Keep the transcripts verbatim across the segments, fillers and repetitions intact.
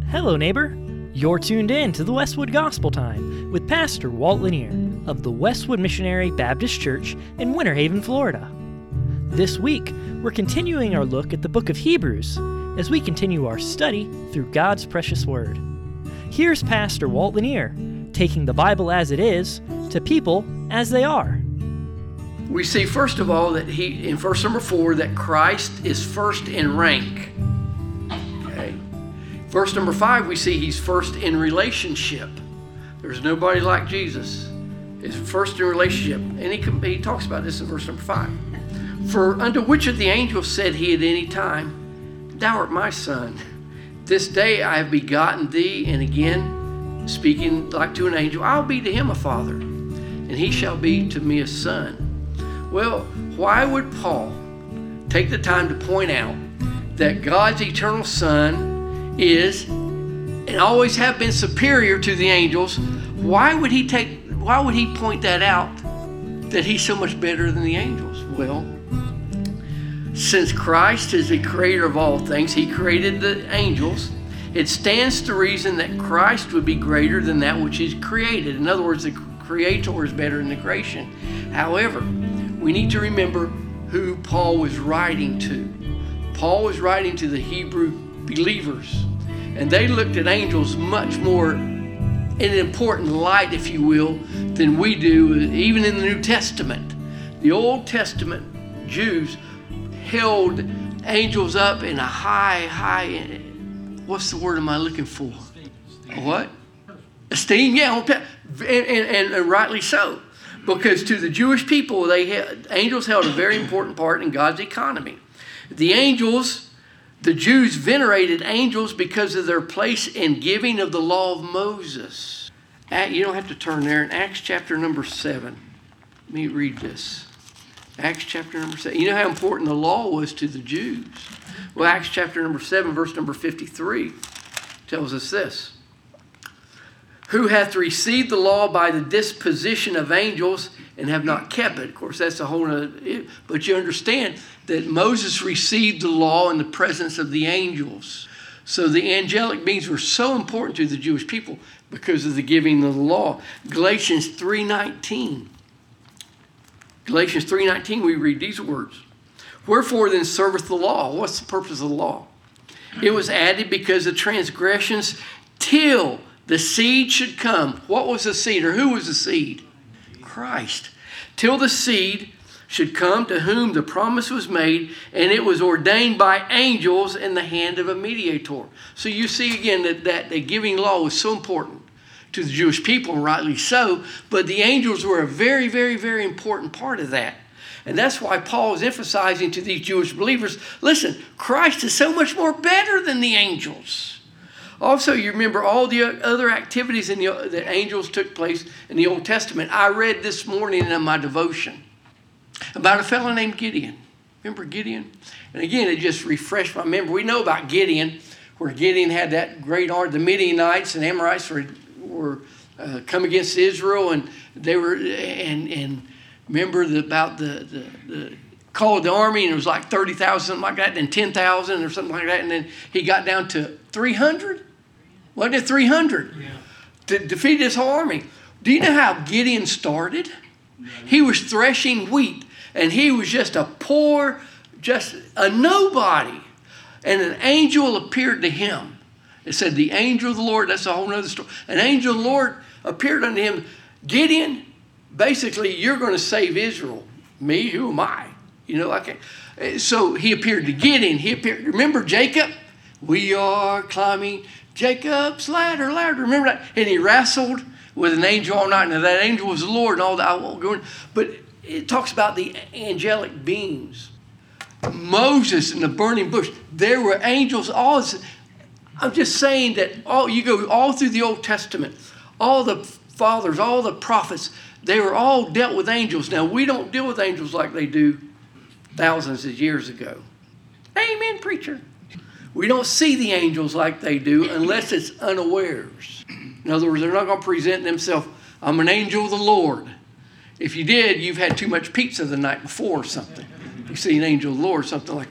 Hello, neighbor. You're tuned in to the Westwood Gospel Time with Pastor Walt Lanier of the Westwood Missionary Baptist Church in Winter Haven, Florida. This week, we're continuing our look at the book of Hebrews as we continue our study through God's precious Word. Here's Pastor Walt Lanier taking the Bible as it is to people as they are. We see, first of all, that he in verse number four, that Christ is first in rank. Okay. Verse number five, we see he's first in relationship. There's nobody like Jesus. He's first in relationship. And he, he talks about this in verse number five. For unto which of the angels said he at any time, Thou art my son. This day I have begotten thee. And again, speaking like to an angel, I'll be to him a father, and he shall be to me a son. Well, why would Paul take the time to point out that God's eternal Son is and always have been superior to the angels? Why would he take why would he point that out, that he's so much better than the angels? Well, since Christ is the creator of all things, he created the angels. It stands to reason that Christ would be greater than that which is created. In other words, the creator is better than the creation. However, we need to remember who Paul was writing to. Paul was writing to the Hebrew believers, and they looked at angels much more in an important light, if you will, than we do, even in the New Testament. The Old Testament Jews held angels up in a high, high, what's the word am I looking for? A what? Esteem, yeah, and, and, and rightly so. Because to the Jewish people, they had, angels held a very important part in God's economy. The angels, the Jews venerated angels because of their place in giving of the law of Moses. You don't have to turn there. In Acts chapter number seven, let me read this. Acts chapter number seven. You know how important the law was to the Jews. Well, Acts chapter number seven, verse number fifty-three tells us this. Who hath received the law by the disposition of angels and have not kept it. Of course, that's a whole other, but you understand that Moses received the law in the presence of the angels. So the angelic beings were so important to the Jewish people because of the giving of the law. Galatians three nineteen. Galatians three nineteen, we read these words. Wherefore then serveth the law? What's the purpose of the law? It was added because of transgressions till the seed should come. What was the seed, or who was the seed? Christ. Till the seed should come, to whom the promise was made, and it was ordained by angels in the hand of a mediator. So you see again that, that the giving law was so important to the Jewish people, and rightly so, but the angels were a very, very, very important part of that. And that's why Paul is emphasizing to these Jewish believers, listen, Christ is so much more better than the angels. Also, you remember all the other activities in the, that angels took place in the Old Testament. I read this morning in my devotion about a fellow named Gideon. Remember Gideon? And again, it just refreshed my memory. We know about Gideon, where Gideon had that great army. The Midianites and Amorites were, were uh, come against Israel, and they were and and remember the, about the the. the called the army, and it was like thirty thousand, something like that, then ten thousand or something like that, and then he got down to three hundred? Wasn't it three hundred? Yeah. To defeat this whole army. Do you know how Gideon started? No. He was threshing wheat, and he was just a poor, just a nobody. And an angel appeared to him. It said, the angel of the Lord, that's a whole other story. An angel of the Lord appeared unto him. Gideon, basically, you're going to save Israel. Me? Who am I? You know, I can't. So he appeared to Gideon. He appeared. Remember Jacob? We are climbing Jacob's ladder, ladder. Remember that? And he wrestled with an angel all night. Now that angel was the Lord and all that. I won't go in. But it talks about the angelic beings. Moses in the burning bush. There were angels. All. I'm just saying that all you go all through the Old Testament. All the fathers, all the prophets, they were all dealt with angels. Now we don't deal with angels like they do thousands of years ago. Amen, preacher. We don't see the angels like they do unless it's unawares. In other words, they're not going to present themselves, I'm an angel of the Lord. If you did, you've had too much pizza the night before or something. You see an angel of the Lord, something like that.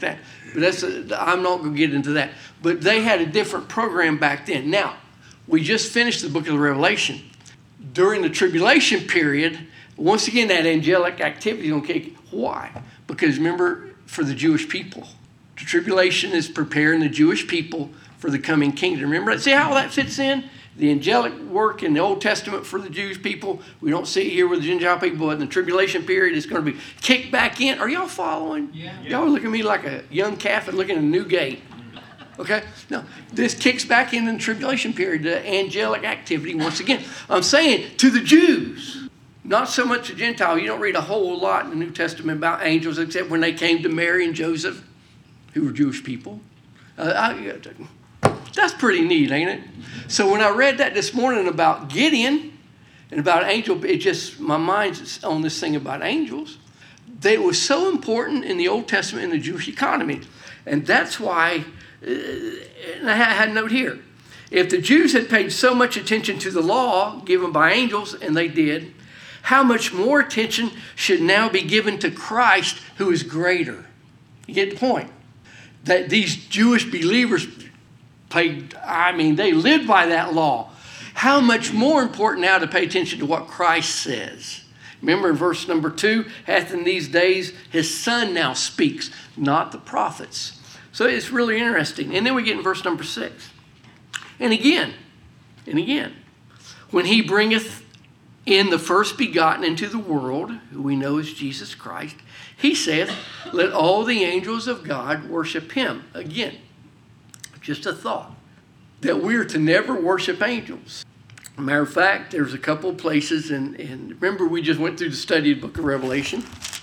But that's a, I'm not going to get into that. But they had a different program back then. Now, we just finished the book of the Revelation. During the tribulation period, once again, that angelic activity is going to kick. Why? Because remember, for the Jewish people, the tribulation is preparing the Jewish people for the coming kingdom. Remember, see how that fits in? The angelic work in the Old Testament for the Jewish people, we don't see it here with the Gentile people, but in the tribulation period, it's going to be kicked back in. Are y'all following? Yeah. Y'all look at me like a young calf and looking at a new gate. Okay? No, this kicks back in in the tribulation period, the angelic activity once again. I'm saying to the Jews, not so much the Gentile. You don't read a whole lot in the New Testament about angels except when they came to Mary and Joseph, who were Jewish people. Uh, I, That's pretty neat, ain't it? So when I read that this morning about Gideon and about angel, it just, my mind's on this thing about angels. They, it was so important in the Old Testament in the Jewish economy. And that's why, uh, and I had a note here. If the Jews had paid so much attention to the law given by angels, and they did, how much more attention should now be given to Christ, who is greater? You get the point? That these Jewish believers paid, I mean, they lived by that law. How much more important now to pay attention to what Christ says. Remember in verse number two, hath in these days his son now speaks, not the prophets. So it's really interesting. And then we get in verse number six. And again, and again, when he bringeth in the first begotten into the world, who we know is Jesus Christ, he saith, let all the angels of God worship him. Again, just a thought that we're to never worship angels. Matter of fact, there's a couple of places, and, and remember we just went through the study of the book of Revelation.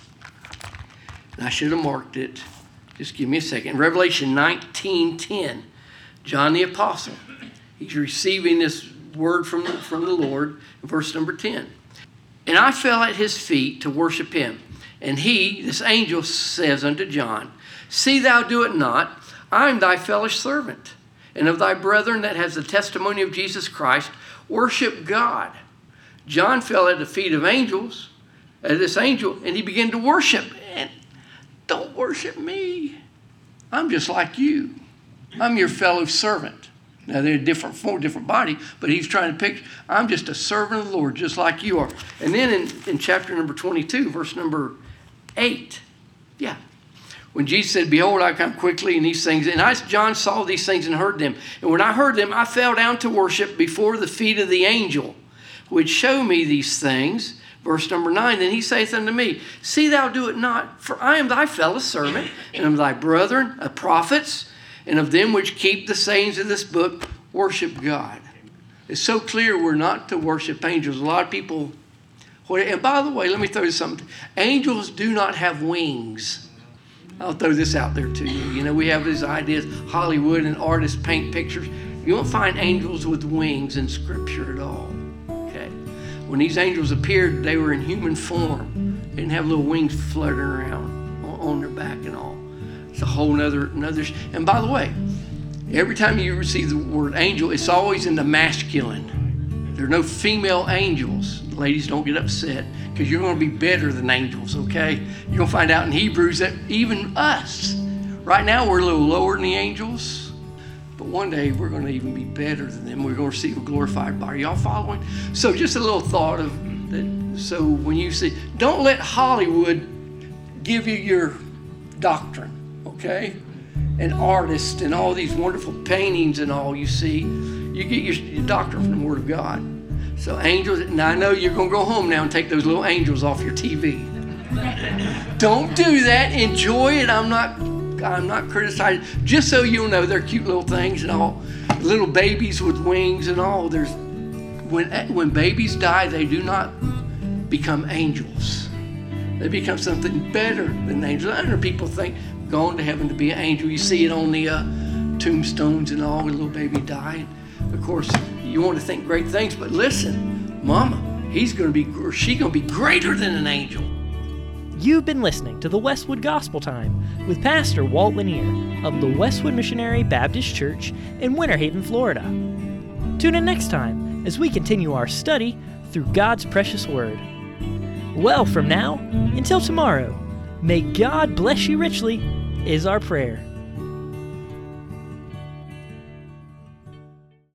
And I should have marked it. Just give me a second. Revelation nineteen ten. John the Apostle. He's receiving this word from the, from the Lord, verse number ten. And I fell at his feet to worship him. And he, this angel, says unto John, see thou do it not. I am thy fellow servant, and of thy brethren that has the testimony of Jesus Christ, worship God. John fell at the feet of angels, at this angel, and he began to worship. And don't worship me. I'm just like you. I'm your fellow servant. Now they're a different form, different body, but he's trying to picture, I'm just a servant of the Lord, just like you are. And then in, in chapter number twenty-two, verse number eight, yeah. When Jesus said, behold, I come quickly, and these things, and I, John saw these things and heard them. And when I heard them, I fell down to worship before the feet of the angel, which showed me these things. Verse number nine, then he saith unto me, see thou do it not, for I am thy fellow servant, and of thy brethren, of prophets, and of them which keep the sayings of this book, worship God. It's so clear we're not to worship angels. A lot of people, and by the way, let me throw you something. Angels do not have wings. I'll throw this out there to you. You know, we have these ideas, Hollywood and artists paint pictures. You won't find angels with wings in Scripture at all. Okay. When these angels appeared, they were in human form. They didn't have little wings fluttering around on their back and all. It's a whole nother, another. And by the way, every time you receive the word angel, it's always in the masculine. There are no female angels. Ladies, don't get upset, because you're going to be better than angels, okay? You're going to find out in Hebrews that even us, right now we're a little lower than the angels, but one day we're going to even be better than them. We're going to receive a glorified body. Y'all following? So just a little thought of that. So when you see, don't let Hollywood give you your doctrine, okay? And artists and all these wonderful paintings and all you see, you get your, your doctrine from the Word of God. So angels, now I know you're going to go home now and take those little angels off your T V. Don't do that. Enjoy it. I'm not I'm not criticizing. Just so you'll know, they're cute little things and all. Little babies with wings and all. There's when when babies die, they do not become angels. They become something better than angels. I know people think going to heaven to be an angel. You see it on the uh, tombstones and all, when a little baby died. Of course, you want to think great things, but listen, Mama, he's going to be, or she's going to be greater than an angel. You've been listening to the Westwood Gospel Time with Pastor Walt Lanier of the Westwood Missionary Baptist Church in Winter Haven, Florida. Tune in next time as we continue our study through God's precious Word. Well, from now until tomorrow, may God bless you richly is our prayer.